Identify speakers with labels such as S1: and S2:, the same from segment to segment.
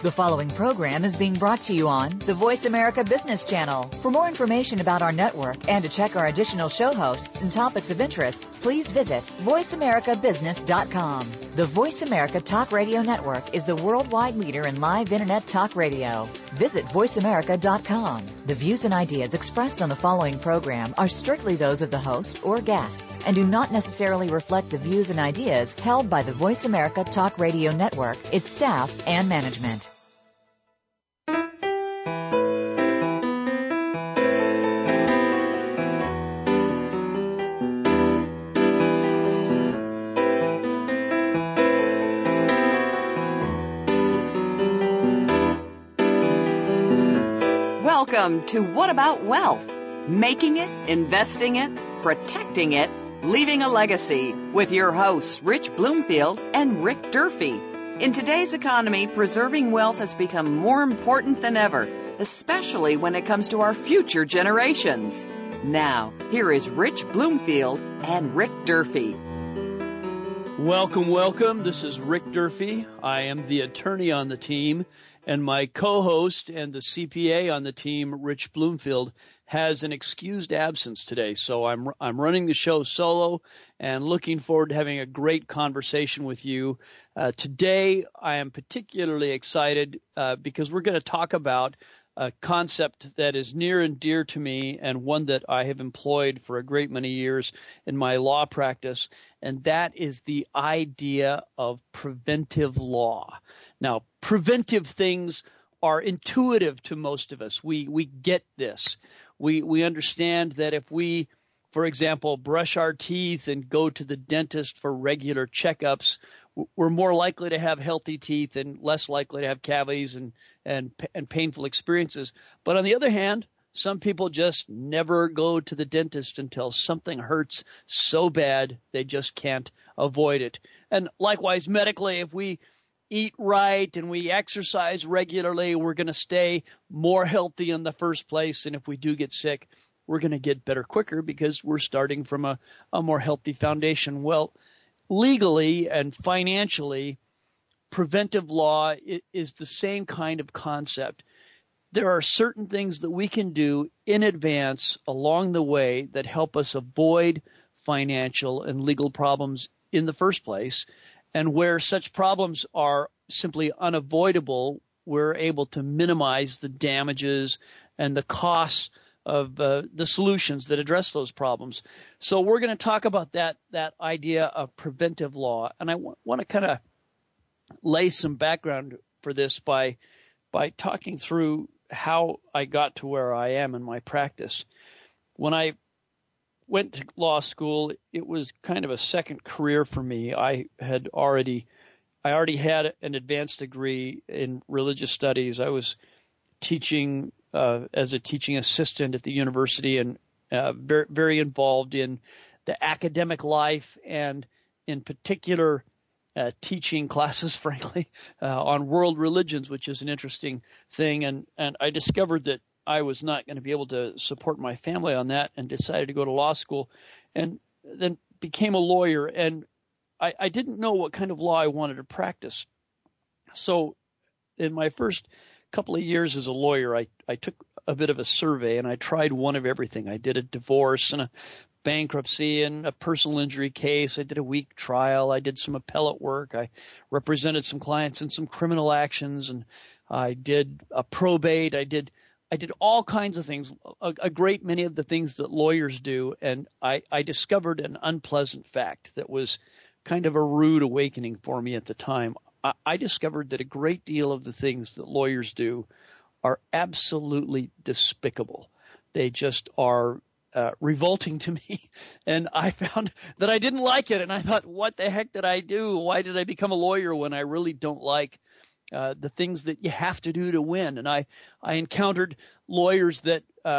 S1: The following program is being brought to you on the Voice America Business Channel. For more information about our network and to check our additional show hosts and topics of interest, please visit voiceamericabusiness.com. The Voice America Talk Radio Network is the worldwide leader in live Internet talk radio. Visit voiceamerica.com. The views and ideas expressed on the following program are strictly those of the host or guests and do not necessarily reflect the views and ideas held by the Voice America Talk Radio Network, its staff, and management.
S2: Welcome to What About Wealth? Making it, investing it, protecting it, leaving a legacy with your hosts, Rich Bloomfield and Rick Durfee. In today's economy, preserving wealth has become more important than ever, especially when it comes to our future generations. Now, here is Rich Bloomfield and Rick Durfee.
S3: Welcome. This is Rick Durfee. I am the attorney on the team, and my co-host and the CPA on the team, Rich Bloomfield, has an excused absence today. So I'm running the show solo and looking forward to having a great conversation with you. Today, I am particularly excited because we're going to talk about a concept that is near and dear to me and one that I have employed for a great many years in my law practice, and that is the idea of preventive law. Now, preventive things are intuitive to most of us. We get this. We understand that if we, for example, brush our teeth and go to the dentist for regular checkups, we're more likely to have healthy teeth and less likely to have cavities and painful experiences. But on the other hand, some people just never go to the dentist until something hurts so bad they just can't avoid it. And likewise, medically, if we eat right and we exercise regularly, we're going to stay more healthy in the first place. And if we do get sick, we're going to get better quicker because we're starting from a more healthy foundation. Well, legally and financially, preventive law is the same kind of concept. There are certain things that we can do in advance along the way that help us avoid financial and legal problems in the first place. And where such problems are simply unavoidable, we're able to minimize the damages and the costs of the solutions that address those problems. So we're going to talk about that idea of preventive law. And I want to kind of lay some background for this by talking through how I got to where I am in my practice. When I went to law school, it was kind of a second career for me. I already had an advanced degree in religious studies. I was teaching as a teaching assistant at the university and very, very involved in the academic life and in particular teaching classes, frankly, on world religions, which is an interesting thing. And I discovered that I was not going to be able to support my family on that and decided to go to law school and then became a lawyer. And I didn't know what kind of law I wanted to practice. So in my first couple of years as a lawyer, I took a bit of a survey and I tried one of everything. I did a divorce and a bankruptcy and a personal injury case. I did a week trial. I did some appellate work. I represented some clients in some criminal actions, and I did a probate. I did all kinds of things, a great many of the things that lawyers do, and I discovered an unpleasant fact that was kind of a rude awakening for me at the time. I discovered that a great deal of the things that lawyers do are absolutely despicable. They just are revolting to me, and I found that I didn't like it, and I thought, what the heck did I do? Why did I become a lawyer when I really don't like the things that you have to do to win? And I encountered lawyers that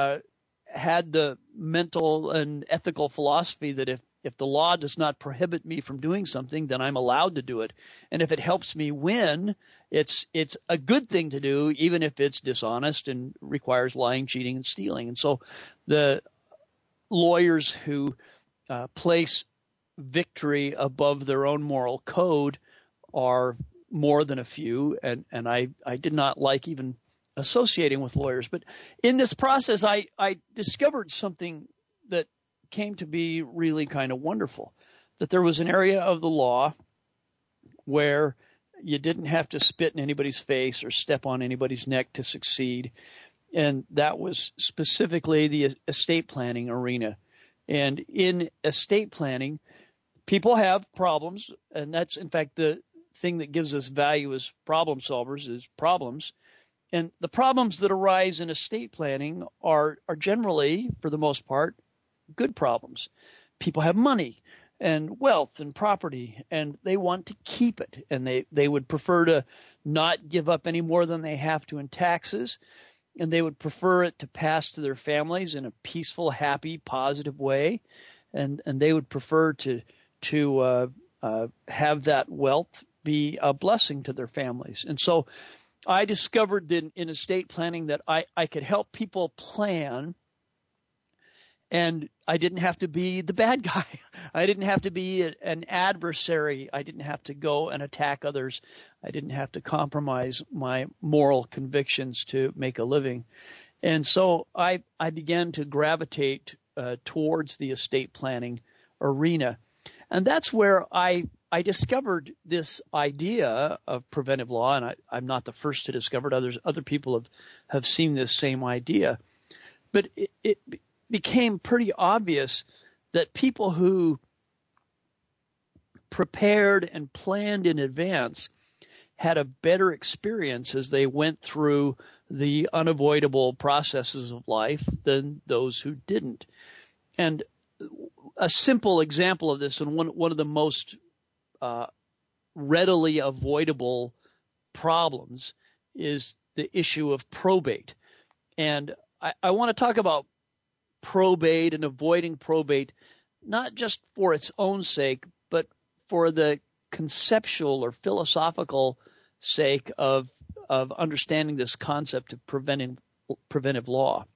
S3: had the mental and ethical philosophy that if the law does not prohibit me from doing something, then I'm allowed to do it. And if it helps me win, it's a good thing to do, even if it's dishonest and requires lying, cheating, and stealing. And so the lawyers who place victory above their own moral code are more than a few, and I did not like even associating with lawyers. But in this process, I discovered something that came to be really kind of wonderful, that there was an area of the law where you didn't have to spit in anybody's face or step on anybody's neck to succeed. And that was specifically the estate planning arena. And in estate planning, people have problems, and that's, in fact, the thing that gives us value as problem solvers is problems. And the problems that arise in estate planning are generally, for the most part, good problems. People have money and wealth and property, and they want to keep it, and they would prefer to not give up any more than they have to in taxes, and they would prefer it to pass to their families in a peaceful, happy, positive way, and they would prefer to have that wealth be a blessing to their families. And so I discovered in estate planning that I could help people plan, and I didn't have to be the bad guy. I didn't have to be an adversary. I didn't have to go and attack others. I didn't have to compromise my moral convictions to make a living. And so I began to gravitate towards the estate planning arena. And that's where I discovered this idea of preventive law, and I'm not the first to discover it. Other people have seen this same idea. But it became pretty obvious that people who prepared and planned in advance had a better experience as they went through the unavoidable processes of life than those who didn't. And a simple example of this, and one of the most readily avoidable problems, is the issue of probate. And I want to talk about probate and avoiding probate, not just for its own sake, but for the conceptual or philosophical sake of understanding this concept of preventive law.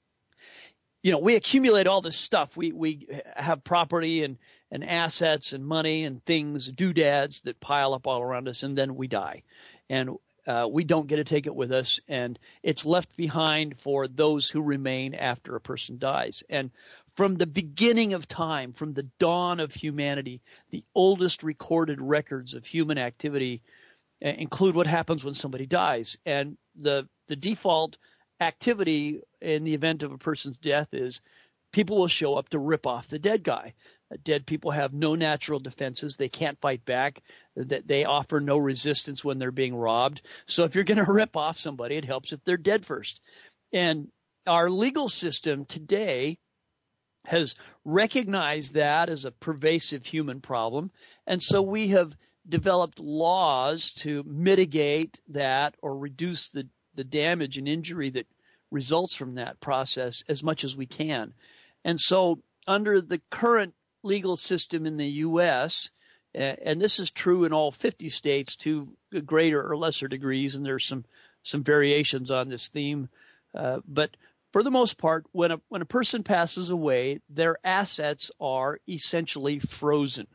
S3: You know, we accumulate all this stuff. We have property and assets and money and things, doodads that pile up all around us, and then we die. And we don't get to take it with us, and it's left behind for those who remain after a person dies. And from the beginning of time, from the dawn of humanity, the oldest recorded records of human activity include what happens when somebody dies. And the default activity in the event of a person's death is people will show up to rip off the dead guy. Dead people have no natural defenses. They can't fight back. They offer no resistance when they're being robbed. So if you're going to rip off somebody, it helps if they're dead first. And our legal system today has recognized that as a pervasive human problem. And so we have developed laws to mitigate that or reduce the damage and injury that results from that process as much as we can. And so under the current legal system in the U.S., and this is true in all 50 states to greater or lesser degrees, and there's some variations on this theme, but for the most part, when a person passes away, their assets are essentially frozen.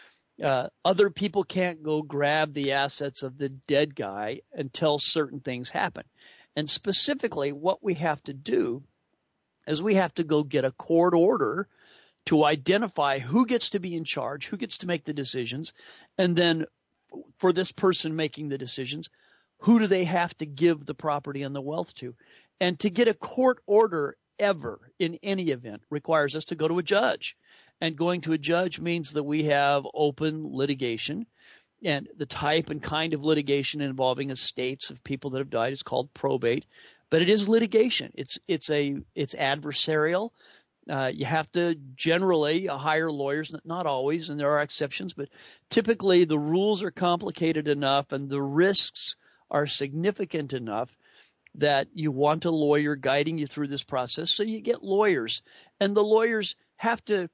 S3: Other people can't go grab the assets of the dead guy until certain things happen. And specifically, what we have to do is we have to go get a court order to identify who gets to be in charge, who gets to make the decisions, and then for this person making the decisions, who do they have to give the property and the wealth to? And to get a court order ever in any event requires us to go to a judge. And going to a judge means that we have open litigation. And the type and kind of litigation involving estates of people that have died is called probate. But it is litigation. It's adversarial. You have to generally hire lawyers, not always, and there are exceptions, but typically the rules are complicated enough and the risks are significant enough that you want a lawyer guiding you through this process. So you get lawyers, and the lawyers have to,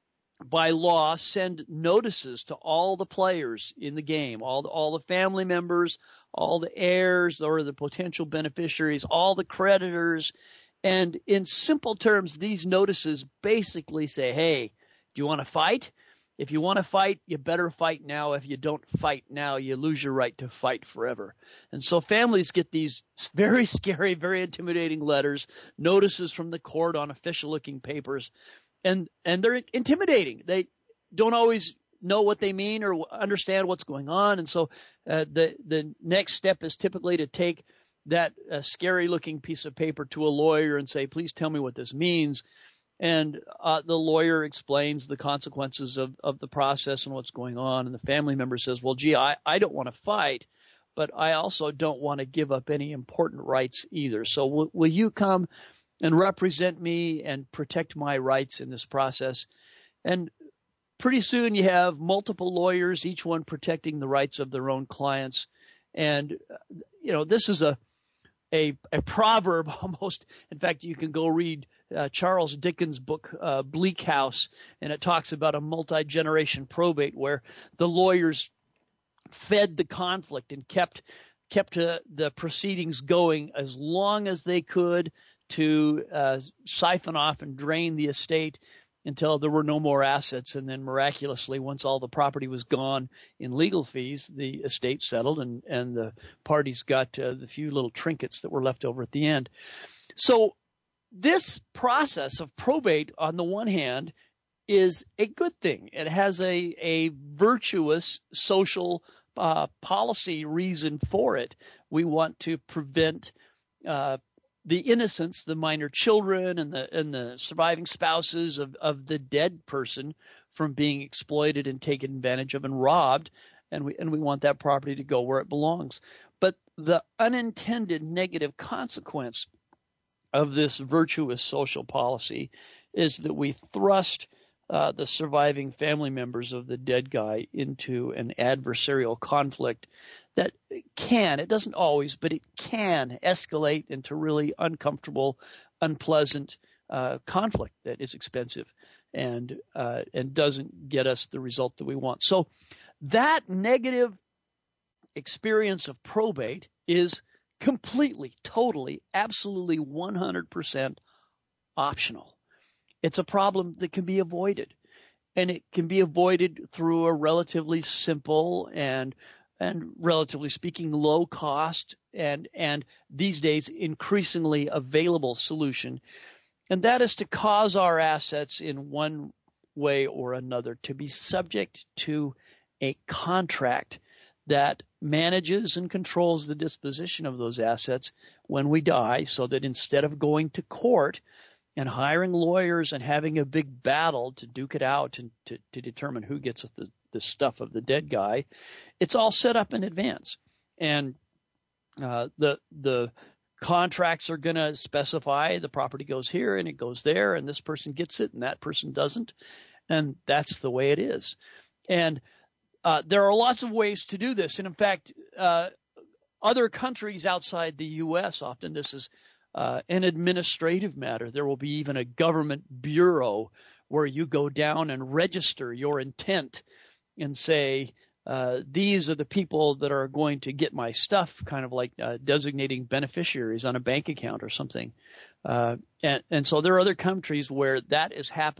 S3: by law, send notices to all the players in the game, all the family members, all the heirs or the potential beneficiaries, all the creditors. And in simple terms, these notices basically say, hey, do you want to fight? if you want to fight, you better fight now. If you don't fight now, you lose your right to fight forever. And so families get these very scary, very intimidating letters, notices from the court on official-looking papers, and they're intimidating. They don't always know what they mean or understand what's going on. And so the next step is typically to take that scary-looking piece of paper to a lawyer and say, please tell me what this means. And the lawyer explains the consequences of the process and what's going on. And the family member says, well, gee, I don't want to fight, but I also don't want to give up any important rights either. So will you come and represent me and protect my rights in this process? And pretty soon you have multiple lawyers, each one protecting the rights of their own clients. And, this is a proverb almost. In fact, you can go read Charles Dickens' book, Bleak House, and it talks about a multi-generation probate where the lawyers fed the conflict and kept the proceedings going as long as they could to siphon off and drain the estate until there were no more assets. And then miraculously, once all the property was gone in legal fees, the estate settled and the parties got the few little trinkets that were left over at the end. So this process of probate, on the one hand, is a good thing. It has a virtuous social policy reason for it. We want to prevent the innocents, the minor children and the surviving spouses of the dead person from being exploited and taken advantage of and robbed, and we want that property to go where it belongs. But the unintended negative consequence of this virtuous social policy is that we thrust the surviving family members of the dead guy into an adversarial conflict that it doesn't always, but it can escalate into really uncomfortable, unpleasant conflict that is expensive and doesn't get us the result that we want. So that negative experience of probate is completely, totally, absolutely 100% optional. It's a problem that can be avoided, and it can be avoided through a relatively simple and relatively speaking low cost and these days increasingly available solution. And that is to cause our assets in one way or another to be subject to a contract that manages and controls the disposition of those assets when we die, so that instead of going to court and hiring lawyers and having a big battle to duke it out and to determine who gets the stuff of the dead guy, it's all set up in advance. And the contracts are going to specify the property goes here and it goes there, and this person gets it and that person doesn't. And that's the way it is. And there are lots of ways to do this. And in fact, other countries outside the U.S., often this is an administrative matter. There will be even a government bureau where you go down and register your intent and say, these are the people that are going to get my stuff, kind of like designating beneficiaries on a bank account or something. And so there are other countries where that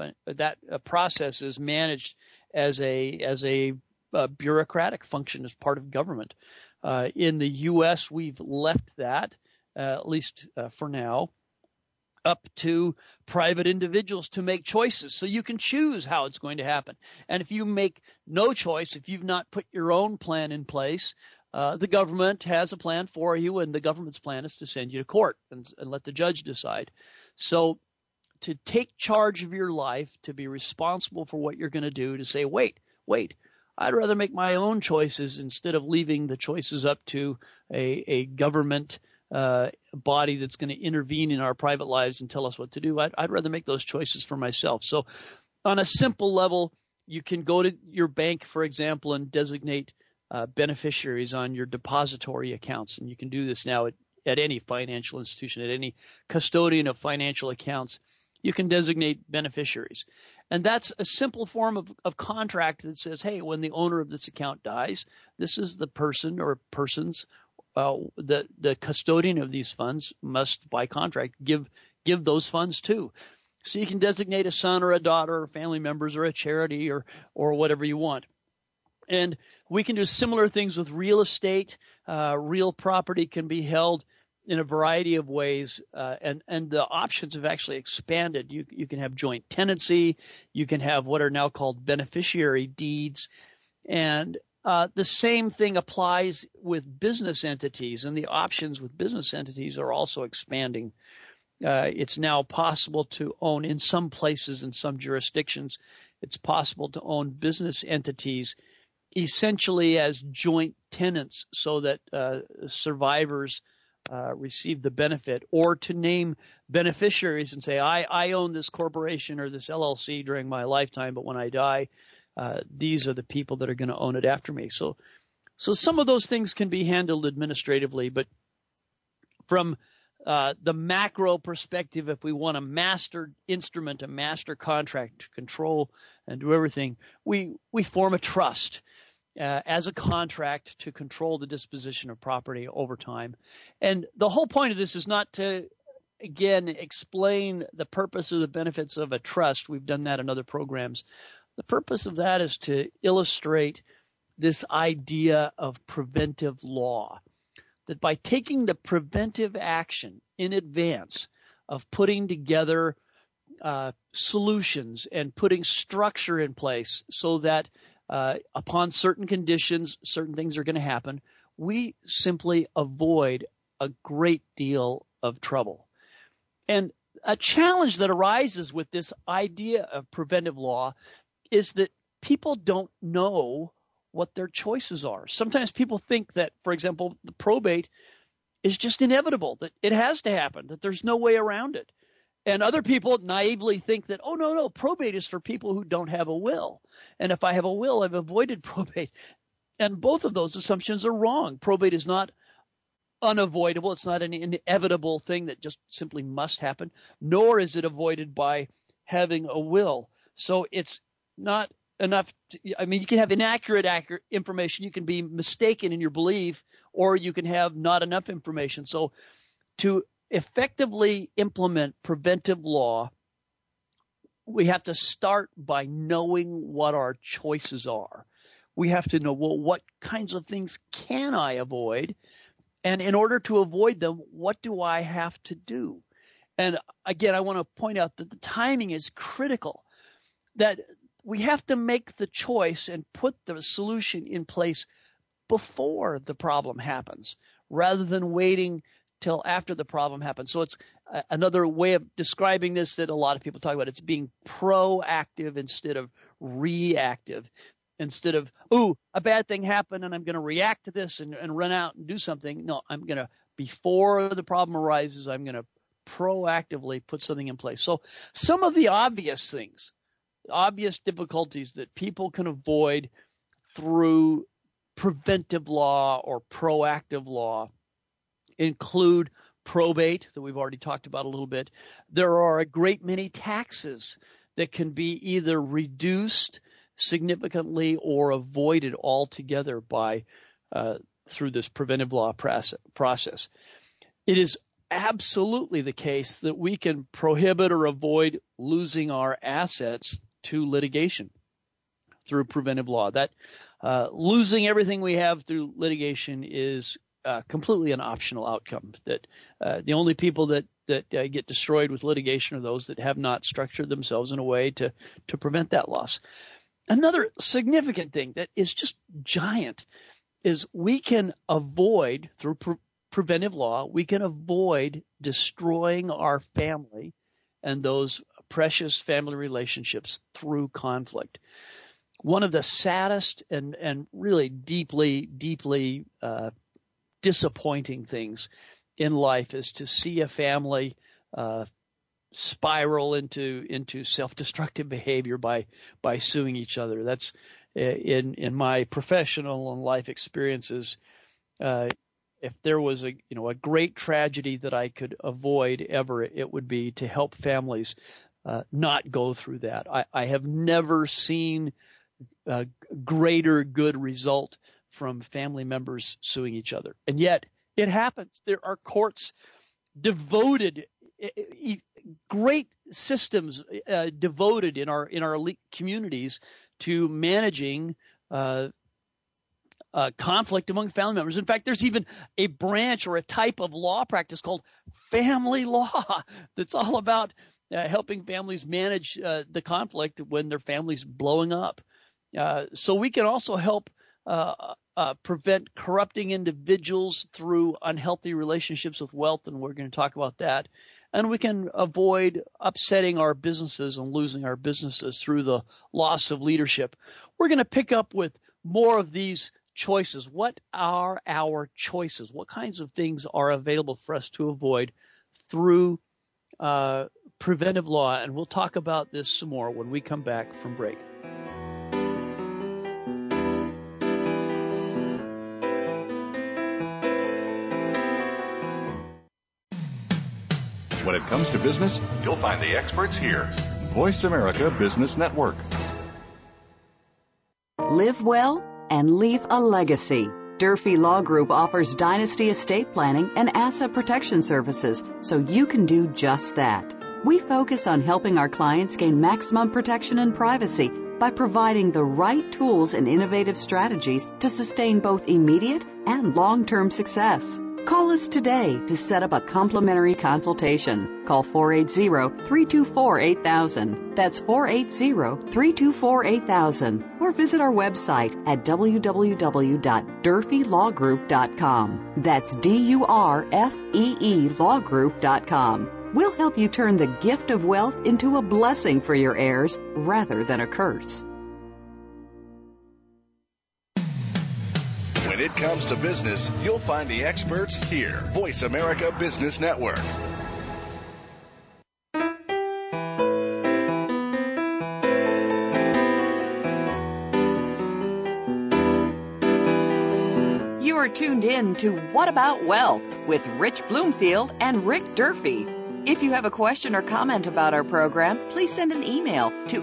S3: process is managed as a bureaucratic function as part of government. In the U.S., we've left that, at least for now, up to private individuals to make choices. So you can choose how it's going to happen. And if you make no choice, if you've not put your own plan in place, the government has a plan for you, and the government's plan is to send you to court and let the judge decide. So to take charge of your life, to be responsible for what you're going to do, to say, wait, I'd rather make my own choices instead of leaving the choices up to a government body that's going to intervene in our private lives and tell us what to do. I'd rather make those choices for myself. So on a simple level, you can go to your bank, for example, and designate beneficiaries on your depository accounts. And you can do this now at any financial institution, at any custodian of financial accounts. You can designate beneficiaries. And that's a simple form of contract that says, hey, when the owner of this account dies, this is the person or persons, the custodian of these funds must, by contract, give those funds to. So you can designate a son or a daughter or family members or a charity or whatever you want. And we can do similar things with real estate. Real property can be held in a variety of ways, and the options have actually expanded. You can have joint tenancy. You can have what are now called beneficiary deeds. And the same thing applies with business entities, and the options with business entities are also expanding. It's now possible to own, in some places, in some jurisdictions, it's possible to own business entities essentially as joint tenants so that survivors receive the benefit, or to name beneficiaries and say, I own this corporation or this LLC during my lifetime, but when I die, these are the people that are going to own it after me. So some of those things can be handled administratively, but from the macro perspective, if we want a master instrument, a master contract to control and do everything, we form a trust as a contract to control the disposition of property over time. And the whole point of this is not to, again, explain the purpose or the benefits of a trust. We've done that in other programs. The purpose of that is to illustrate this idea of preventive law, that by taking the preventive action in advance of putting together solutions and putting structure in place so that upon certain conditions, certain things are going to happen, we simply avoid a great deal of trouble. And a challenge that arises with this idea of preventive law is that people don't know what their choices are. Sometimes people think that, for example, the probate is just inevitable, that it has to happen, that there's no way around it. And other people naively think that, oh, no, probate is for people who don't have a will. And if I have a will, I've avoided probate. And both of those assumptions are wrong. Probate is not unavoidable. It's not an inevitable thing that just simply must happen, nor is it avoided by having a will. So it's not enough. You can have inaccurate information. You can be mistaken in your belief, or you can have not enough information. So to effectively implement preventive law, we have to start by knowing what our choices are. We have to know, well, what kinds of things can I avoid? And in order to avoid them, what do I have to do? And again, I want to point out that the timing is critical, that we have to make the choice and put the solution in place before the problem happens, rather than waiting till after the problem happens. So it's another way of describing this that a lot of people talk about. It's being proactive instead of reactive. Instead of, a bad thing happened and I'm going to react to this and run out and do something. No, I'm going to, before the problem arises, I'm going to proactively put something in place. So some of the obvious things, obvious difficulties that people can avoid through preventive law or proactive law include probate, that we've already talked about a little bit. There are a great many taxes that can be either reduced significantly or avoided altogether by through this preventive law process. It is absolutely the case that we can prohibit or avoid losing our assets to litigation through preventive law. That losing everything we have through litigation is completely an optional outcome. That the only people that get destroyed with litigation are those that have not structured themselves in a way to prevent that loss. Another significant thing that is just giant is we can avoid, through preventive law, we can avoid destroying our family and those precious family relationships through conflict. One of the saddest and really deeply disappointing things in life is to see a family spiral into self-destructive behavior by suing each other. That's in my professional and life experiences. If there was a great tragedy that I could avoid ever, it would be to help families not go through that. I have never seen a greater good result from family members suing each other, and yet it happens. There are courts devoted great systems devoted in our communities to managing conflict among family members. In fact, there's even a branch or a type of law practice called family law that's all about helping families manage the conflict when their family's blowing up. So we can also help prevent corrupting individuals through unhealthy relationships with wealth, and we're going to talk about that. And we can avoid upsetting our businesses and losing our businesses through the loss of leadership. We're going to pick up with more of these choices. What are our choices? What kinds of things are available for us to avoid through preventive law? And we'll talk about this some more when we come back from break.
S4: When it comes to business, you'll find the experts here. Voice America Business Network.
S2: Live well and leave a legacy. Durfee Law Group offers dynasty estate planning and asset protection services, so you can do just that. We focus on helping our clients gain maximum protection and privacy by providing the right tools and innovative strategies to sustain both immediate and long-term success. Call us today to set up a complimentary consultation. Call 480-324-8000. That's 480-324-8000. Or visit our website at www.durfeelawgroup.com. That's DURFEE lawgroup.com. We'll help you turn the gift of wealth into a blessing for your heirs rather than a curse.
S4: When it comes to business, you'll find the experts here. Voice America Business Network.
S2: You are tuned in to What About Wealth with Rich Bloomfield and Rick Durfee. If you have a question or comment about our program, please send an email to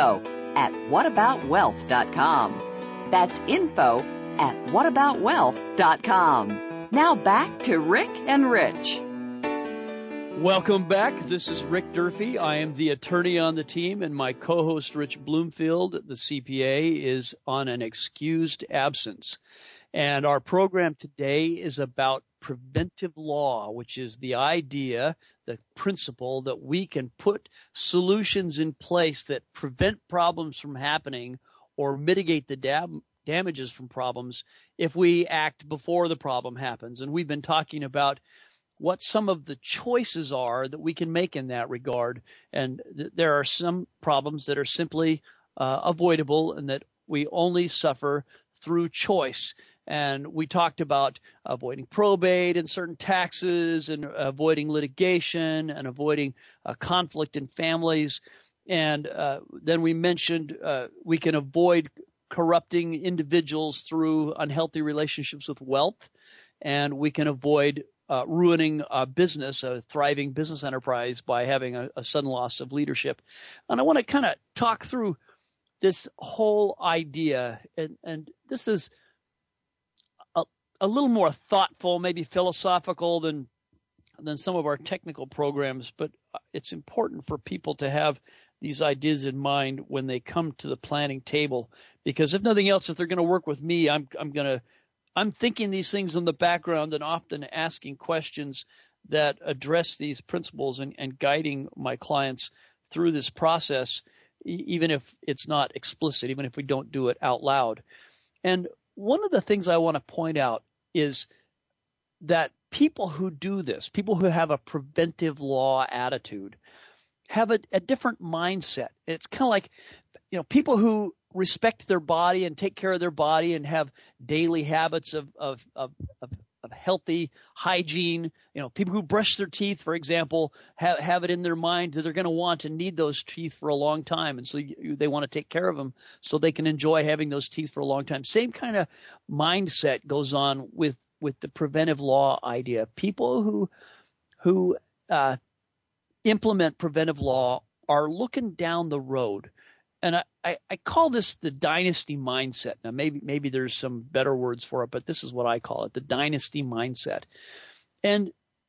S2: info@whataboutwealth.com. That's info@whataboutwealth.com. Now back to Rick and Rich.
S3: Welcome back. This is Rick Durfee. I am the attorney on the team, and my co-host Rich Bloomfield, the CPA, is on an excused absence. And our program today is about preventive law, which is the idea, the principle that we can put solutions in place that prevent problems from happening or mitigate the damages from problems if we act before the problem happens. And we've been talking about what some of the choices are that we can make in that regard. And there are some problems that are simply avoidable and that we only suffer through choice. And we talked about avoiding probate and certain taxes and avoiding litigation and avoiding conflict in families. And then we mentioned we can avoid corrupting individuals through unhealthy relationships with wealth, and we can avoid ruining a business, a thriving business enterprise, by having a sudden loss of leadership. And I want to kind of talk through this whole idea, and this is a little more thoughtful, maybe philosophical than some of our technical programs, but it's important for people to have these ideas in mind when they come to the planning table, because if nothing else, if they're going to work with me, I'm thinking these things in the background and often asking questions that address these principles and guiding my clients through this process, even if it's not explicit, even if we don't do it out loud. And one of the things I want to point out is that people who do this, people who have a preventive law attitude, have a different mindset. It's kind of like, people who respect their body and take care of their body and have daily habits of healthy hygiene. People who brush their teeth, for example, have it in their mind that they're going to want to need those teeth for a long time. And so they want to take care of them so they can enjoy having those teeth for a long time. Same kind of mindset goes on with the preventive law idea. People who implement preventive law are looking down the road. And I call this the dynasty mindset. Now, maybe there's some better words for it, but this is what I call it, the dynasty mindset. And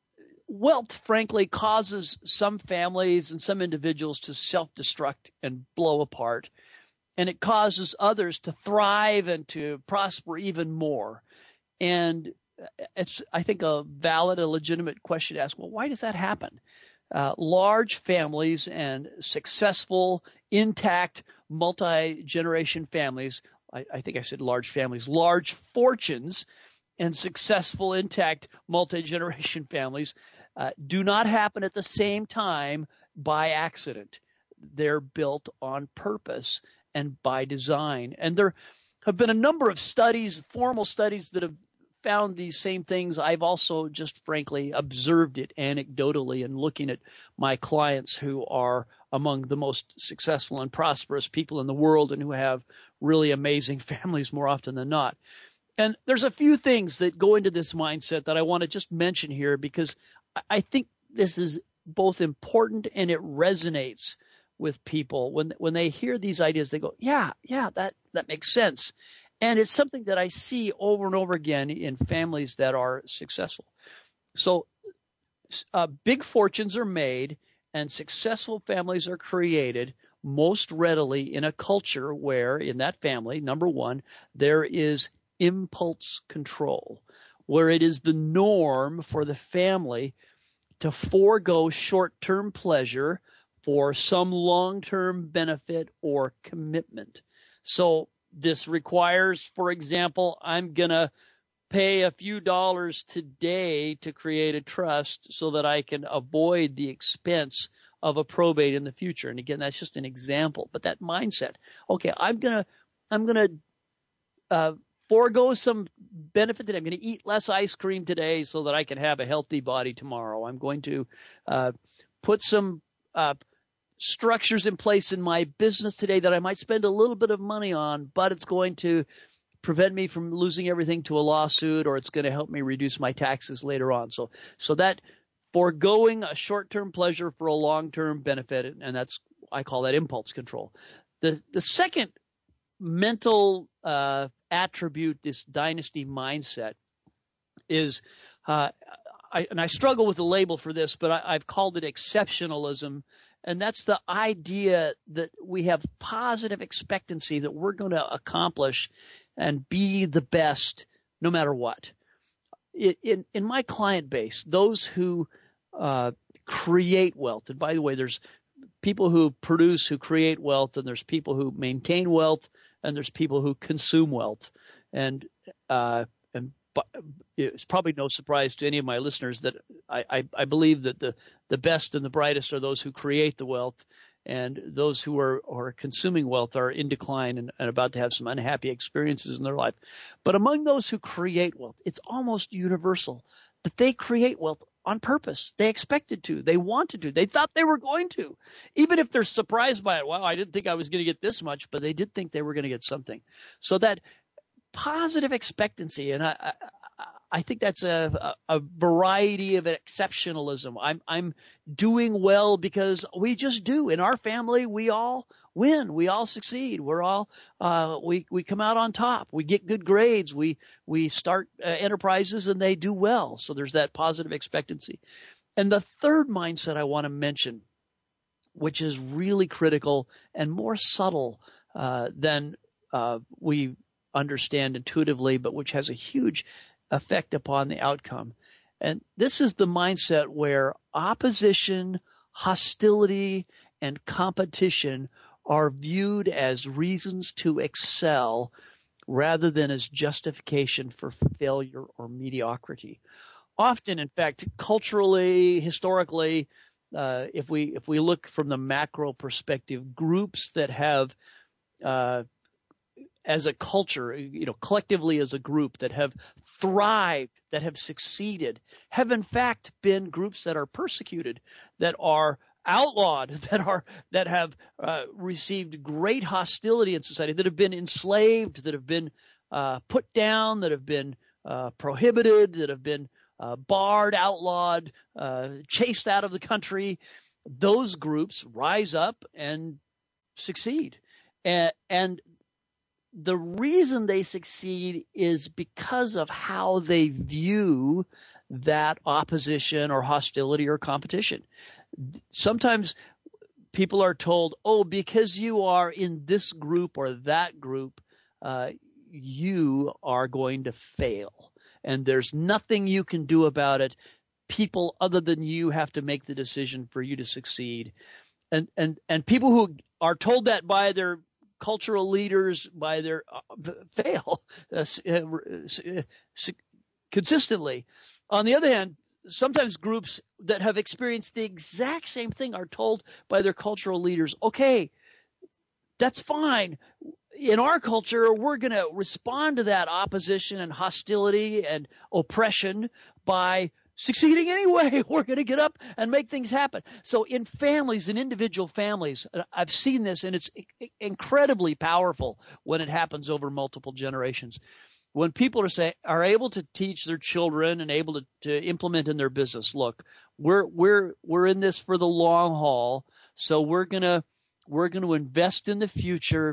S3: wealth, frankly, causes some families and some individuals to self-destruct and blow apart. And it causes others to thrive and to prosper even more. And it's, I think, a valid, a legitimate question to ask, well, why does that happen? Large families and successful, intact, multi-generation families, I think I said large families, large fortunes and successful, intact, multi-generation families do not happen at the same time by accident. They're built on purpose and by design. And there have been a number of studies, formal studies, that have found these same things. I've also just frankly observed it anecdotally and looking at my clients who are among the most successful and prosperous people in the world and who have really amazing families more often than not. And there's a few things that go into this mindset that I want to just mention here because I think this is both important and it resonates with people. When they hear these ideas, they go, yeah, that makes sense. And it's something that I see over and over again in families that are successful. So big fortunes are made and successful families are created most readily in a culture where, in that family, number one, there is impulse control, where it is the norm for the family to forego short-term pleasure for some long-term benefit or commitment. So this requires, for example, I'm going to pay a few dollars today to create a trust so that I can avoid the expense of a probate in the future. And again, that's just an example, but that mindset, okay, I'm going to forego some benefit today. I'm going to eat less ice cream today so that I can have a healthy body tomorrow. I'm going to put some structures in place in my business today that I might spend a little bit of money on, but it's going to prevent me from losing everything to a lawsuit, or it's going to help me reduce my taxes later on. So that foregoing a short-term pleasure for a long-term benefit, and that's, I call that impulse control. The second mental attribute, this dynasty mindset, is I struggle with the label for this, but I've called it exceptionalism. And that's the idea that we have positive expectancy that we're going to accomplish and be the best no matter what. In my client base, those who create wealth, and by the way, there's people who produce, who create wealth, and there's people who maintain wealth, and there's people who consume wealth. And it's probably no surprise to any of my listeners that I believe that the best and the brightest are those who create the wealth, and those who are consuming wealth are in decline and about to have some unhappy experiences in their life. But among those who create wealth, it's almost universal that they create wealth on purpose. They expected to. They wanted to. They thought they were going to. Even if they're surprised by it. Wow, I didn't think I was going to get this much, but they did think they were going to get something. So that positive expectancy, and I think that's a variety of exceptionalism. I'm doing well because we just do. In our family, we all win. We all succeed. We're all we come out on top. We get good grades. We start enterprises and they do well. So there's that positive expectancy. And the third mindset I want to mention, which is really critical and more subtle than we understand intuitively, but which has a huge effect upon the outcome. And this is the mindset where opposition, hostility, and competition are viewed as reasons to excel rather than as justification for failure or mediocrity. Often, in fact, culturally, historically, if we look from the macro perspective, groups that have as a culture, collectively as a group that have thrived, that have succeeded, have in fact been groups that are persecuted, that are outlawed, that have received great hostility in society, that have been enslaved, that have been put down, that have been prohibited, that have been barred, outlawed, chased out of the country. Those groups rise up and succeed. And the reason they succeed is because of how they view that opposition or hostility or competition. Sometimes people are told, oh, because you are in this group or that group, you are going to fail. And there's nothing you can do about it. People other than you have to make the decision for you to succeed. And people who are told that by their cultural leaders, by their fail consistently. On the other hand, sometimes groups that have experienced the exact same thing are told by their cultural leaders, okay, that's fine. In our culture, we're going to respond to that opposition and hostility and oppression by succeeding anyway. We're going to get up and make things happen. So in families, in individual families, I've seen this, and it's incredibly powerful when it happens over multiple generations. When people are able to teach their children and able to implement in their business, look, we're in this for the long haul, so we're gonna invest in the future.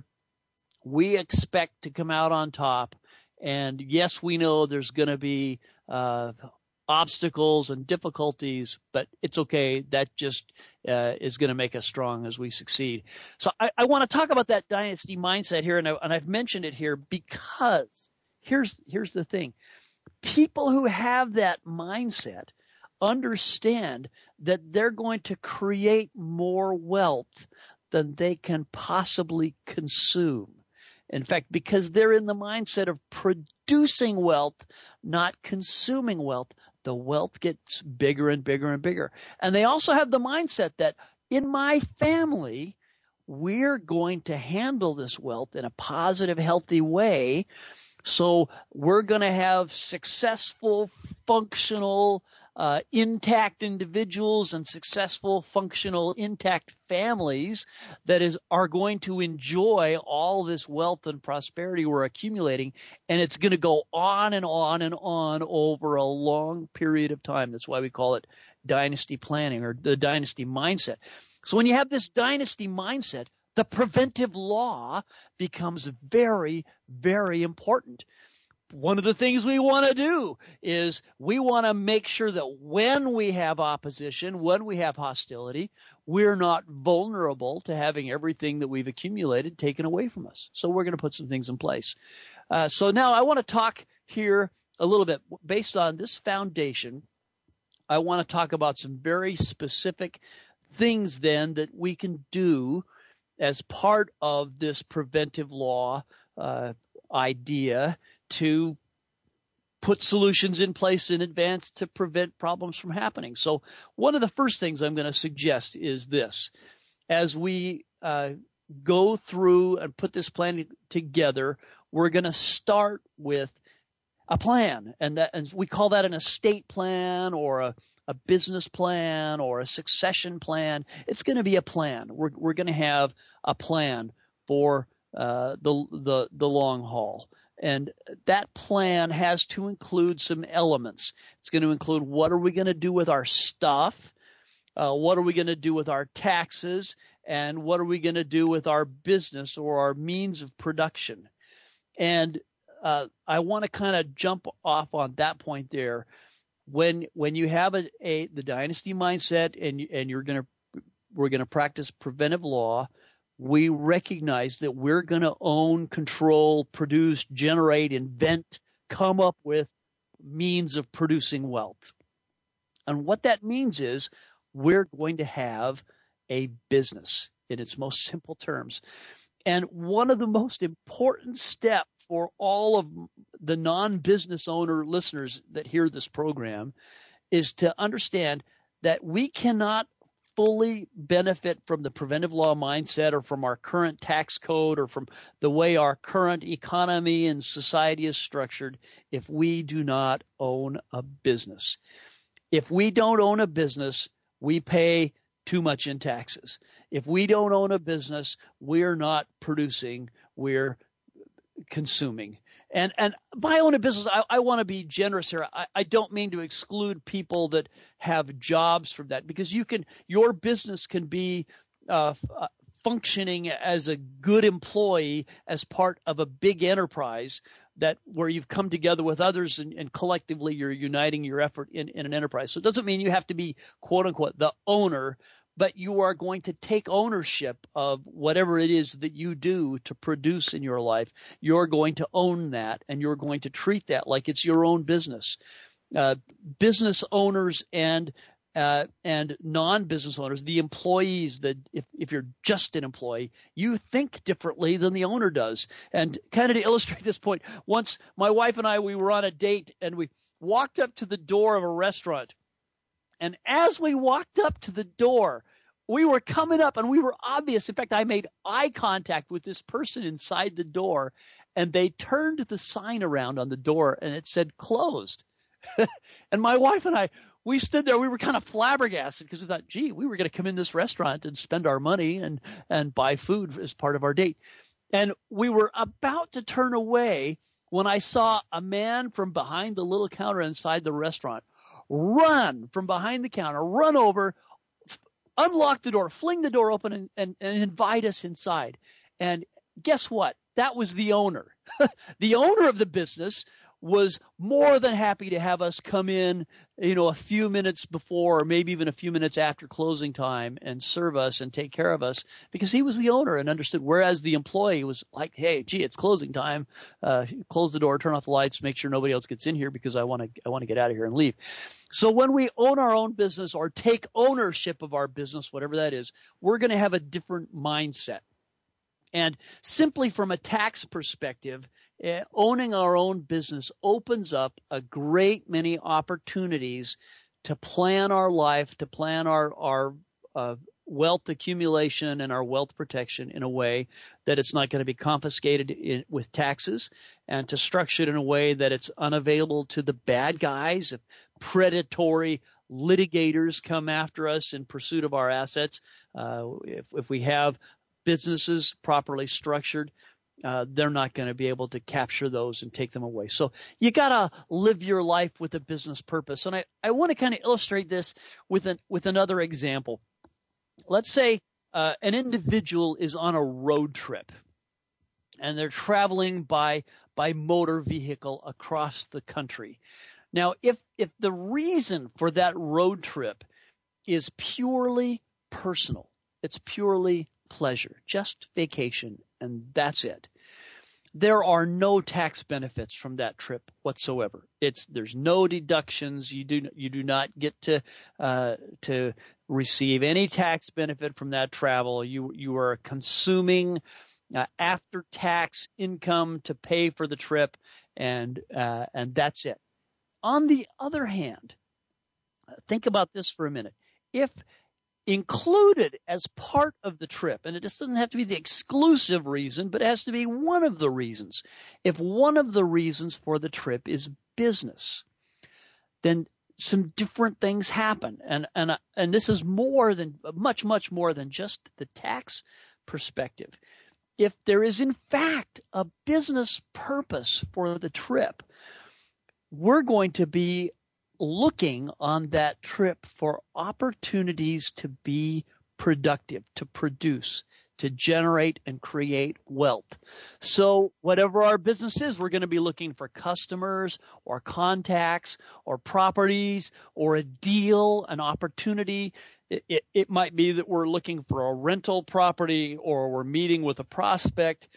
S3: We expect to come out on top, and yes, we know there's going to be obstacles and difficulties, but it's okay. That just is going to make us strong as we succeed. So I want to talk about that dynasty mindset here, and I've mentioned it here because here's the thing. People who have that mindset understand that they're going to create more wealth than they can possibly consume. In fact, because they're in the mindset of producing wealth, not consuming wealth, the wealth gets bigger and bigger and bigger. And they also have the mindset that in my family, we're going to handle this wealth in a positive, healthy way. So we're going to have successful, functional, intact individuals and successful, functional, intact families that are going to enjoy all this wealth and prosperity we're accumulating, and it's going to go on and on and on over a long period of time. That's why we call it dynasty planning or the dynasty mindset. So when you have this dynasty mindset, the preventive law becomes very, very important. One of the things we want to do is we want to make sure that when we have opposition, when we have hostility, we're not vulnerable to having everything that we've accumulated taken away from us. So we're going to put some things in place. So now I want to talk here a little bit based on this foundation. I want to talk about some very specific things then that we can do as part of this preventive law idea to put solutions in place in advance to prevent problems from happening. So one of the first things I'm going to suggest is this. As we go through and put this plan together, we're going to start with a plan, and we call that an estate plan or a business plan or a succession plan. It's going to be a plan. We're going to have a plan for the long haul. And that plan has to include some elements. It's going to include what are we going to do with our stuff, what are we going to do with our taxes, and what are we going to do with our business or our means of production. And I want to kind of jump off on that point there. When you have the dynasty mindset and we're going to practice preventive law, we recognize that we're going to own, control, produce, generate, invent, come up with means of producing wealth. And what that means is we're going to have a business in its most simple terms. And one of the most important steps for all of the non-business owner listeners that hear this program is to understand that we cannot fully benefit from the preventive law mindset or from our current tax code or from the way our current economy and society is structured if we do not own a business. If we don't own a business, we pay too much in taxes. If we don't own a business, we're not producing, we're consuming. And by own a business, I want to be generous here. I don't mean to exclude people that have jobs from that, because your business can be functioning as a good employee as part of a big enterprise, that where you've come together with others and collectively you're uniting your effort in an enterprise. So it doesn't mean you have to be, quote unquote, the owner, but you are going to take ownership of whatever it is that you do to produce in your life. You're going to own that, and you're going to treat that like it's your own business. Business owners and non-business owners, the employees, that if you're just an employee, you think differently than the owner does. And kind of to illustrate this point, once my wife and I, we were on a date and we walked up to the door of a restaurant. And as we walked up to the door, we were coming up and we were obvious. In fact, I made eye contact with this person inside the door, and they turned the sign around on the door and it said closed. And my wife and I, we stood there. We were kind of flabbergasted because we thought, gee, we were going to come in this restaurant and spend our money and buy food as part of our date. And we were about to turn away when I saw a man from behind the little counter inside the restaurant run from behind the counter, run over, unlock the door, fling the door open, and invite us inside. And guess what? That was the owner. The owner of the business was more than happy to have us come in, a few minutes before or maybe even a few minutes after closing time and serve us and take care of us because he was the owner and understood, whereas the employee was like, hey, gee, it's closing time. Close the door, turn off the lights, make sure nobody else gets in here because I want to get out of here and leave. So when we own our own business or take ownership of our business, whatever that is, we're going to have a different mindset. And simply from a tax perspective, owning our own business opens up a great many opportunities to plan our life, to plan our wealth accumulation and our wealth protection in a way that it's not going to be confiscated with taxes, and to structure it in a way that it's unavailable to the bad guys. If predatory litigators come after us in pursuit of our assets, if we have businesses properly structured, they're not going to be able to capture those and take them away. So you got to live your life with a business purpose. And I want to kind of illustrate this with another example. Let's say an individual is on a road trip and they're traveling by motor vehicle across the country. Now, if the reason for that road trip is purely personal, it's purely pleasure, just vacation, and that's it, there are no tax benefits from that trip whatsoever. There's no deductions. You do not get to receive any tax benefit from that travel. You are consuming after tax income to pay for the trip, and that's it. On the other hand, think about this for a minute. If included as part of the trip, and it just doesn't have to be the exclusive reason, but it has to be one of the reasons. If one of the reasons for the trip is business, then some different things happen. And this is much more than just the tax perspective. If there is in fact a business purpose for the trip, we're going to be looking on that trip for opportunities to be productive, to produce, to generate and create wealth. So whatever our business is, we're going to be looking for customers or contacts or properties or a deal, an opportunity. It might be that we're looking for a rental property, or we're meeting with a prospect,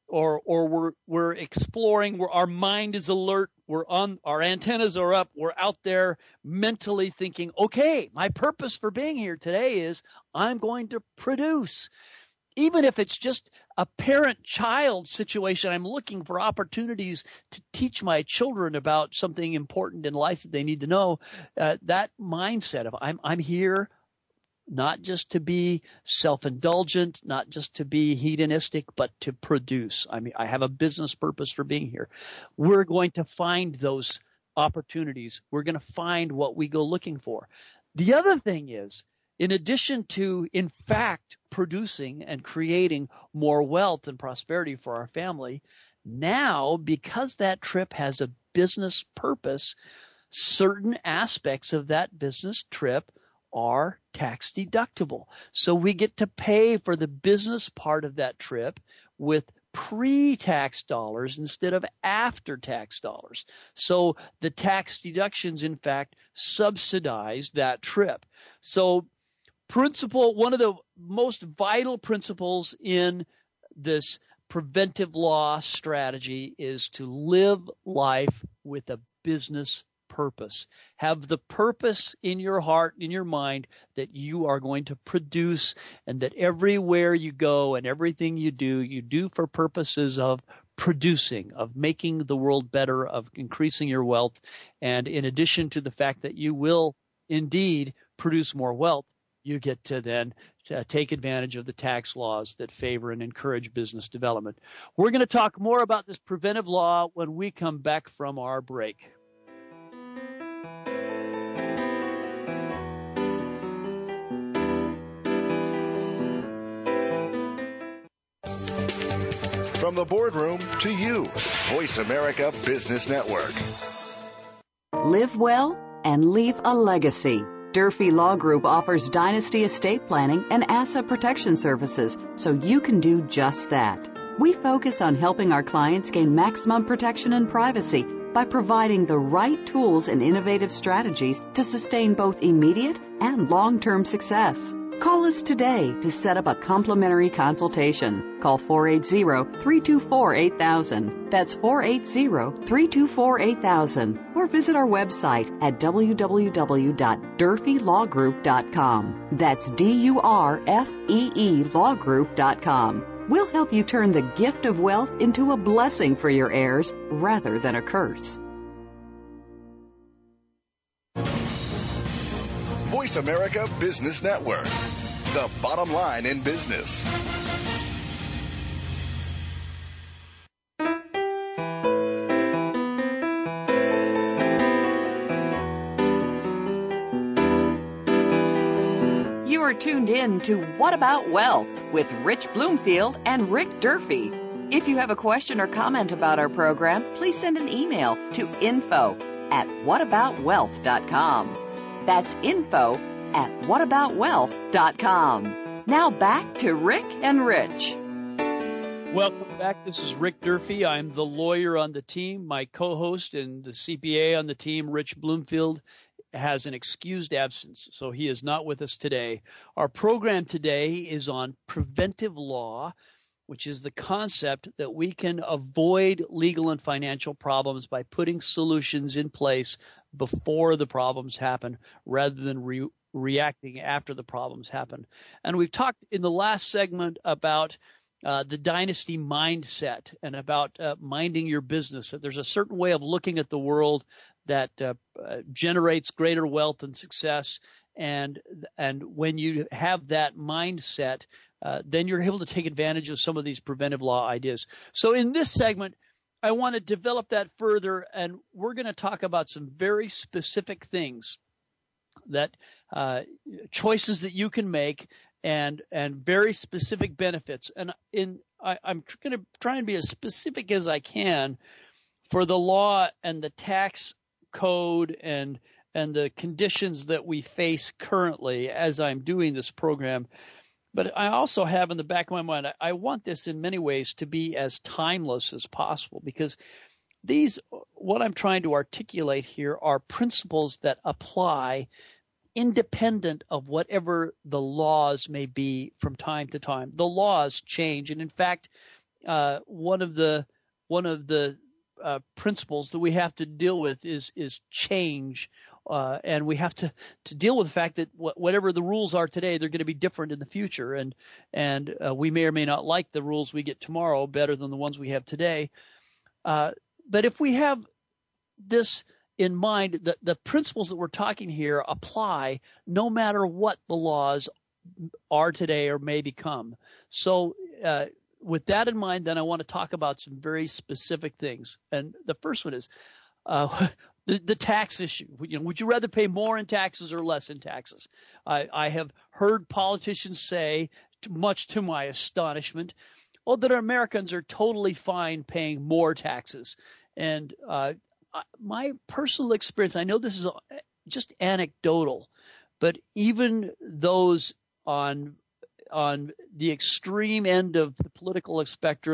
S3: or we're exploring, where our mind is alert, our antennas are up, we're out there mentally thinking, okay, my purpose for being here today is I'm going to produce. Even if it's just a parent-child situation, I'm looking for opportunities to teach my children about something important in life that they need to know. That mindset of I'm here not just to be self-indulgent, not just to be hedonistic, but to produce. I mean, I have a business purpose for being here. We're going to find those opportunities. We're going to find what we go looking for. The other thing is, in addition to, in fact, producing and creating more wealth and prosperity for our family, now, because that trip has a business purpose, certain aspects of that business trip are tax deductible. So we get to pay for the business part of that trip with pre-tax dollars instead of after-tax dollars. So the tax deductions, in fact, subsidize that trip. So one of the most vital principles in this preventive law strategy is to live life with a business purpose. Have the purpose in your heart, in your mind, that you are going to produce, and that everywhere you go and everything you do for purposes of producing, of making the world better, of increasing your wealth. And in addition to the fact that you will indeed produce more wealth, you get to then take advantage of the tax laws that favor and encourage business development. We're going to talk more about this preventive law when we come back from our break.
S4: From the boardroom to you, Voice America Business Network.
S2: Live well and leave a legacy. Durfee Law Group offers dynasty estate planning and asset protection services, so you can do just that. We focus on helping our clients gain maximum protection and privacy by providing the right tools and innovative strategies to sustain both immediate and long-term success. Call us today to set up a complimentary consultation. Call 480-324-8000. That's 480-324-8000. Or visit our website at www.durfeelawgroup.com. That's DURFEE lawgroup.com. We'll help you turn the gift of wealth into a blessing for your heirs rather than a curse.
S4: Voice America Business Network, the bottom line in business.
S2: You are tuned in to What About Wealth with Rich Bloomfield and Rick Durfee. If you have a question or comment about our program, please send an email to info@whataboutwealth.com. That's info@whataboutwealth.com. Now back to Rick and Rich.
S3: Welcome back. This is Rick Durfee. I'm the lawyer on the team. My co-host and the CPA on the team, Rich Bloomfield, has an excused absence, so he is not with us today. Our program today is on preventive law, which is the concept that we can avoid legal and financial problems by putting solutions in place before the problems happen rather than reacting after the problems happen. And we've talked in the last segment about the dynasty mindset and about minding your business, that there's a certain way of looking at the world that generates greater wealth and success. And when you have that mindset, then you're able to take advantage of some of these preventive law ideas. So in this segment, I want to develop that further, and we're going to talk about some very specific things, that choices that you can make, and very specific benefits. And I'm going to try and be as specific as I can for the law and the tax code and the conditions that we face currently as I'm doing this program. But I also have in the back of my mind, I want this in many ways to be as timeless as possible, because what I'm trying to articulate here are principles that apply independent of whatever the laws may be from time to time. The laws change, and in fact, one of the principles that we have to deal with is change. And we have to deal with the fact that whatever the rules are today, they're going to be different in the future. And we may or may not like the rules we get tomorrow better than the ones we have today. But if we have this in mind, the principles that we're talking here apply no matter what the laws are today or may become. So with that in mind, then I want to talk about some very specific things. And the first one is the tax issue. Would you rather pay more in taxes or less in taxes? I have heard politicians say, much to my astonishment, that Americans are totally fine paying more taxes. And my personal experience, I know this is just anecdotal, but even those on the extreme end of the political spectrum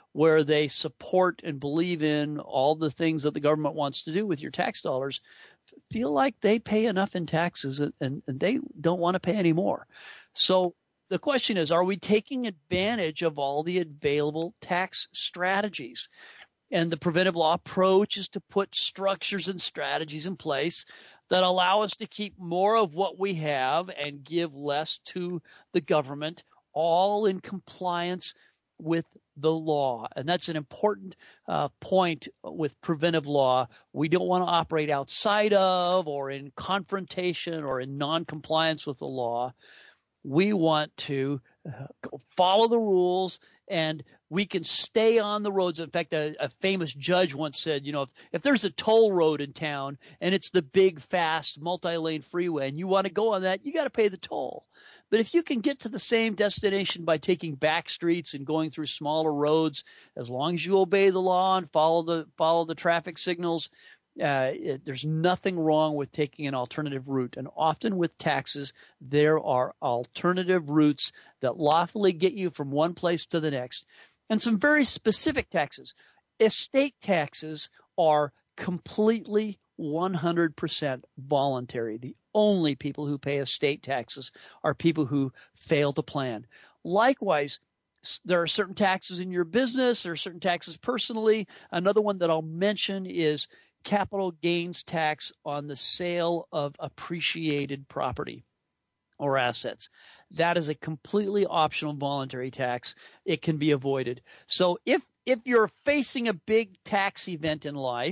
S3: where they support and believe in all the things that the government wants to do with your tax dollars feel like they pay enough in taxes and they don't want to pay any more. So the question is, are we taking advantage of all the available tax strategies? And the preventive law approach is to put structures and strategies in place that allow us to keep more of what we have and give less to the government, all in compliance with the law. And that's an important point with preventive law. We don't want to operate outside of or in confrontation or in non-compliance with the law. We want to follow the rules, and we can stay on the roads. In fact, a famous judge once said, if there's a toll road in town and it's the big, fast, multi-lane freeway and you want to go on that, you got to pay the toll. But if you can get to the same destination by taking back streets and going through smaller roads, as long as you obey the law and follow the traffic signals, there's nothing wrong with taking an alternative route. And often with taxes, there are alternative routes that lawfully get you from one place to the next. And some very specific taxes. Estate taxes are completely 100% voluntary. The only people who pay estate taxes are people who fail to plan. Likewise, there are certain taxes in your business, there are certain taxes personally. Another one that I'll mention is capital gains tax on the sale of appreciated property or assets. That is a completely optional voluntary tax. It can be avoided. So if you're facing a big tax event in life,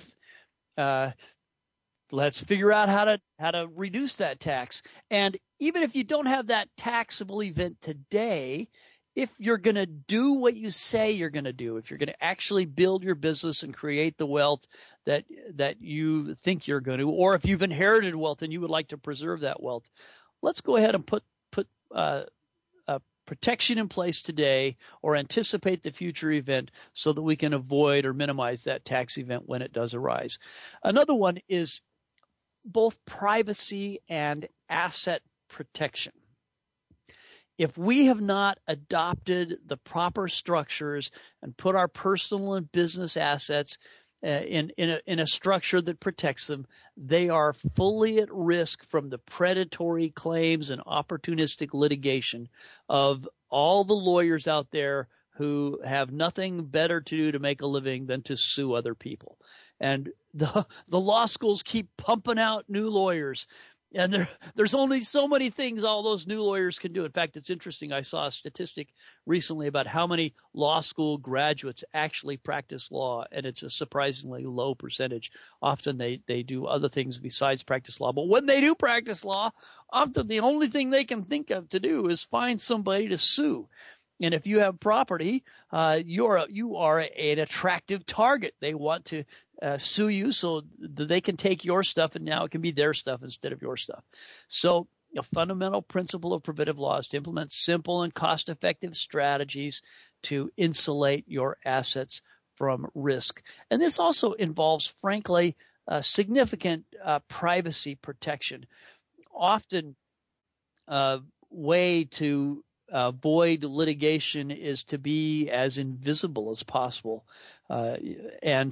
S3: let's figure out how to reduce that tax. And even if you don't have that taxable event today, if you're going to do what you say you're going to do, if you're going to actually build your business and create the wealth that you think you're going to, or if you've inherited wealth and you would like to preserve that wealth, let's go ahead and put protection in place today or anticipate the future event so that we can avoid or minimize that tax event when it does arise. Another one is both privacy and asset protection. If we have not adopted the proper structures and put our personal and business assets in a structure that protects them, they are fully at risk from the predatory claims and opportunistic litigation of all the lawyers out there who have nothing better to do to make a living than to sue other people. And the law schools keep pumping out new lawyers. And there's only so many things all those new lawyers can do. In fact, it's interesting. I saw a statistic recently about how many law school graduates actually practice law, and it's a surprisingly low percentage. Often they do other things besides practice law. But when they do practice law, often the only thing they can think of to do is find somebody to sue. And if you have property, you are an attractive target. They want to sue you so that they can take your stuff and now it can be their stuff instead of your stuff. So a fundamental principle of preventive law is to implement simple and cost-effective strategies to insulate your assets from risk. And this also involves, frankly, significant privacy protection. Often a way to avoid litigation is to be as invisible as possible. And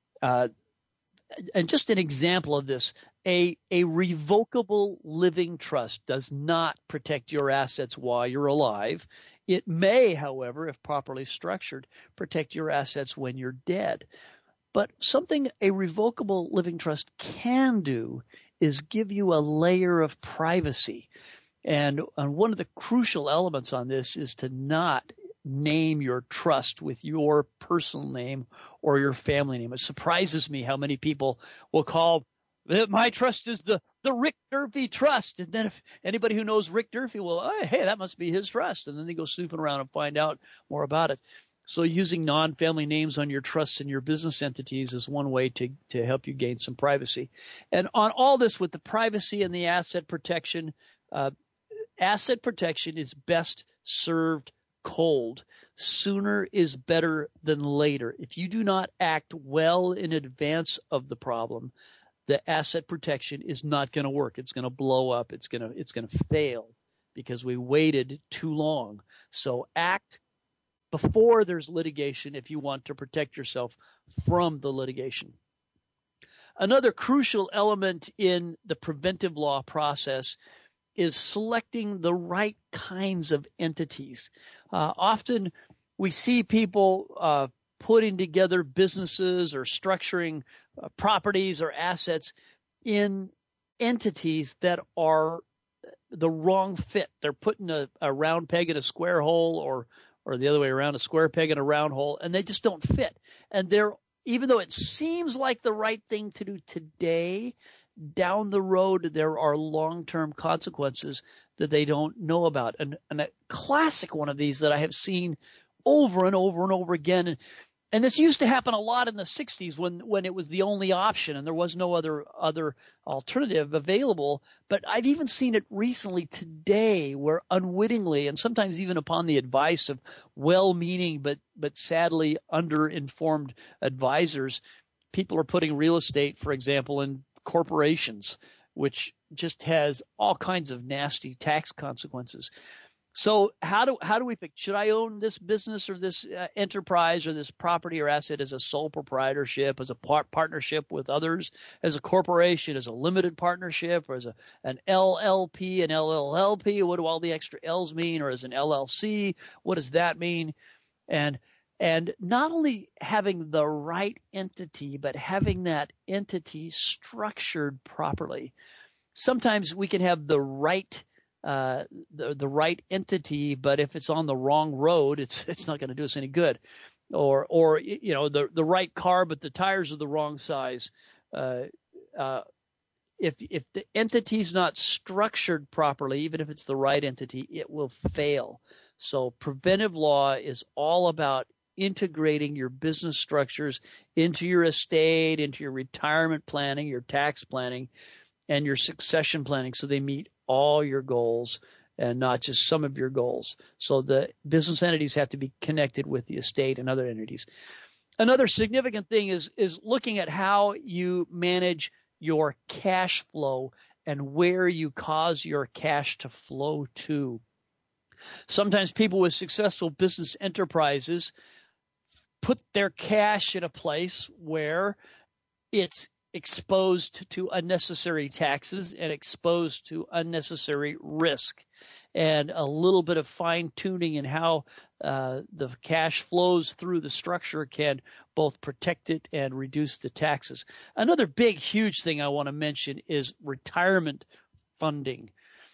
S3: just an example of this, a revocable living trust does not protect your assets while you're alive. It may, however, if properly structured, protect your assets when you're dead. But something a revocable living trust can do is give you a layer of privacy. And one of the crucial elements on this is to not name your trust with your personal name or your family name. It surprises me how many people will call my trust is the Rick Durfee Trust. And then if anybody who knows Rick Durfee will, hey, that must be his trust. And then they go snooping around and find out more about it. So using non-family names on your trusts and your business entities is one way to help you gain some privacy. And on all this with the privacy and the asset protection is best served cold. Sooner is better than later. If you do not act well in advance of the problem, the asset protection is not going to work. It's going to blow up. It's going to fail because we waited too long. So act before there's litigation if you want to protect yourself from the litigation. Another crucial element in the preventive law process is selecting the right kinds of entities. Often we see people putting together businesses or structuring properties or assets in entities that are the wrong fit. They're putting a round peg in a square hole, or the other way around, a square peg in a round hole, and they just don't fit. And even though it seems like the right thing to do today, down the road there are long-term consequences that they don't know about. And a classic one of these that I have seen over and over and over again, and this used to happen a lot in the 60s when it was the only option and there was no other alternative available. But I've even seen it recently today where unwittingly, and sometimes even upon the advice of well-meaning but sadly under-informed advisors, people are putting real estate, for example, in corporations, which just has all kinds of nasty tax consequences. So how do we pick? Should I own this business or this enterprise or this property or asset as a sole proprietorship, as a partnership with others, as a corporation, as a limited partnership, or as an LLP, an LLLP? What do all the extra L's mean? Or as an LLC? What does that mean? And not only having the right entity, but having that entity structured properly. Sometimes we can have the right right entity, but if it's on the wrong road, it's not going to do us any good. Or the right car, but the tires are the wrong size. If the entity's not structured properly, even if it's the right entity, it will fail. So preventive law is all about integrating your business structures into your estate, into your retirement planning, your tax planning, and your succession planning, so they meet all your goals and not just some of your goals. So the business entities have to be connected with the estate and other entities. Another significant thing is looking at how you manage your cash flow and where you cause your cash to flow to. Sometimes people with successful business enterprises put their cash in a place where it's exposed to unnecessary taxes and exposed to unnecessary risk, and a little bit of fine-tuning in how the cash flows through the structure can both protect it and reduce the taxes. Another big, huge thing I want to mention is retirement funding.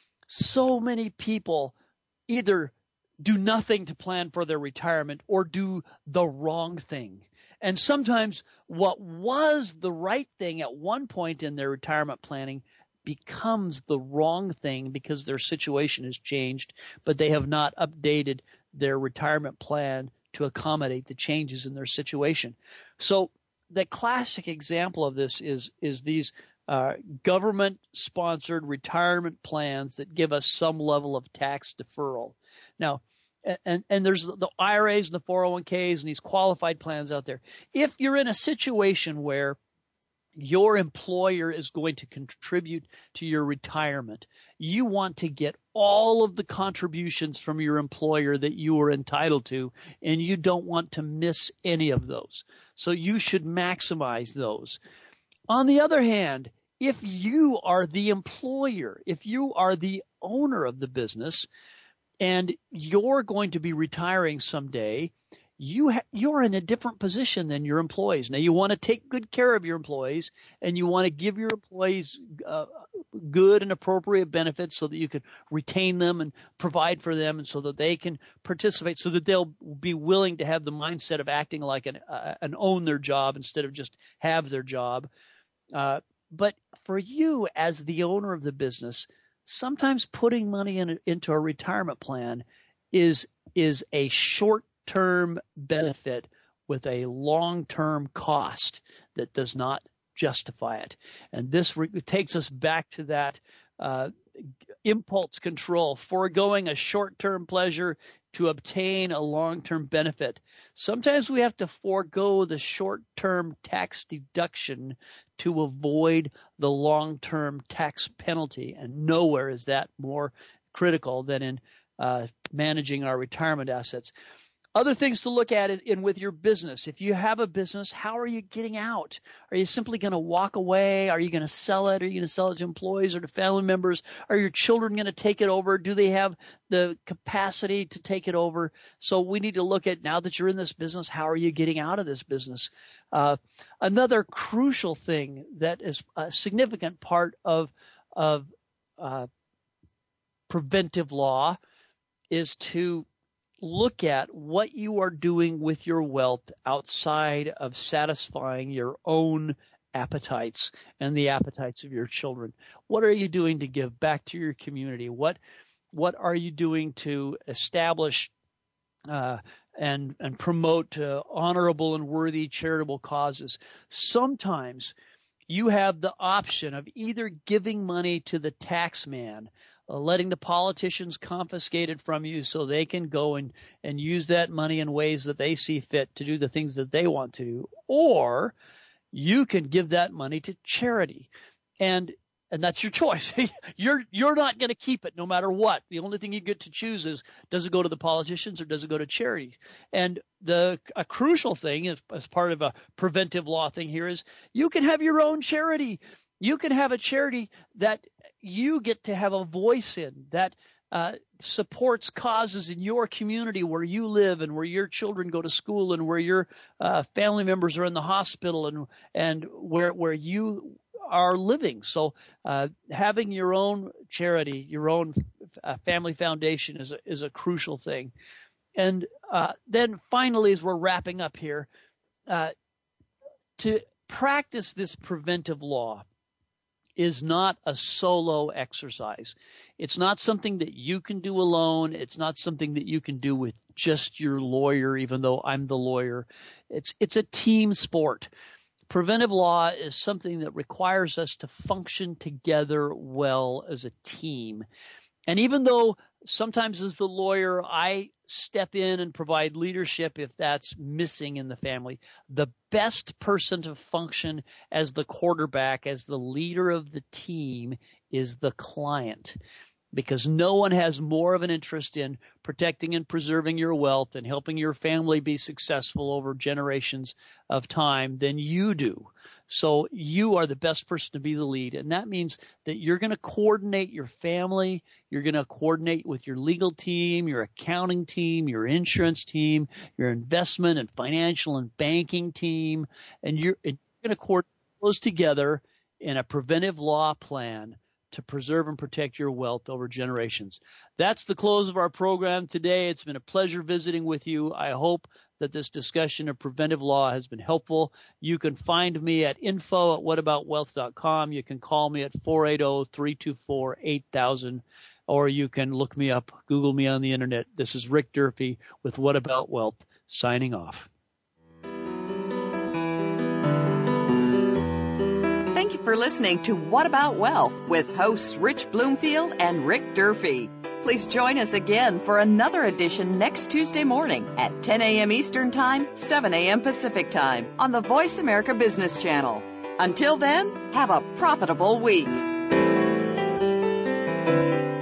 S3: So many people either do nothing to plan for their retirement or do the wrong thing. And sometimes what was the right thing at one point in their retirement planning becomes the wrong thing because their situation has changed, but they have not updated their retirement plan to accommodate the changes in their situation. So the classic example of this is these government-sponsored retirement plans that give us some level of tax deferral. Now, and there's the IRAs and the 401ks and these qualified plans out there. If you're in a situation where your employer is going to contribute to your retirement, you want to get all of the contributions from your employer that you are entitled to, and you don't want to miss any of those. So you should maximize those. On the other hand, if you are the employer, if you are the owner of the business, and you're going to be retiring someday, you're in a different position than your employees. Now, you want to take good care of your employees, and you want to give your employees good and appropriate benefits so that you can retain them and provide for them, and so that they can participate, so that they'll be willing to have the mindset of acting like an own their job instead of just have their job. But for you as the owner of the business, sometimes putting money into a retirement plan is a short-term benefit with a long-term cost that does not justify it. And this takes us back to that impulse control, foregoing a short-term pleasure to obtain a long-term benefit. Sometimes we have to forego the short-term tax deduction to avoid the long-term tax penalty, and nowhere is that more critical than in managing our retirement assets. Other things to look at in with your business. If you have a business, how are you getting out? Are you simply going to walk away? Are you going to sell it? Are you going to sell it to employees or to family members? Are your children going to take it over? Do they have the capacity to take it over? So we need to look at, now that you're in this business, how are you getting out of this business? Another crucial thing that is a significant part of preventive law is to look at what you are doing with your wealth outside of satisfying your own appetites and the appetites of your children. What are you doing to give back to your community? What are you doing to establish and promote honorable and worthy charitable causes? Sometimes you have the option of either giving money to the tax man, letting the politicians confiscate it from you so they can go and use that money in ways that they see fit to do the things that they want to do, or you can give that money to charity. And that's your choice. You're not going to keep it no matter what. The only thing you get to choose is, does it go to the politicians or does it go to charities? And a crucial thing as part of a preventive law thing here is you can have your own charity. You can have a charity that you get to have a voice in, that supports causes in your community where you live and where your children go to school and where your family members are in the hospital and where you are living. So having your own charity, your own family foundation is a crucial thing. And then finally, as we're wrapping up here, to practice this preventive law is not a solo exercise. It's not something that you can do alone. It's not something that you can do with just your lawyer, even though I'm the lawyer. It's a team sport. Preventive law is something that requires us to function together well as a team. And even though sometimes as the lawyer I step in and provide leadership if that's missing in the family, the best person to function as the quarterback, as the leader of the team, is the client. Because no one has more of an interest in protecting and preserving your wealth and helping your family be successful over generations of time than you do. So you are the best person to be the lead. And that means that you're going to coordinate your family. You're going to coordinate with your legal team, your accounting team, your insurance team, your investment and financial and banking team. And you're going to coordinate those together in a preventive law plan to preserve and protect your wealth over generations. That's the close of our program today. It's been a pleasure visiting with you. I hope that this discussion of preventive law has been helpful. You can find me at info@whataboutwealth.com. You can call me at 480-324-8000, or you can look me up, Google me on the internet. This is Rick Durfee with What About Wealth, signing off.
S2: Thank you for listening to What About Wealth with hosts Rich Bloomfield and Rick Durfee. Please join us again for another edition next Tuesday morning at 10 a.m. Eastern Time, 7 a.m. Pacific Time on the Voice America Business Channel. Until then, have a profitable week.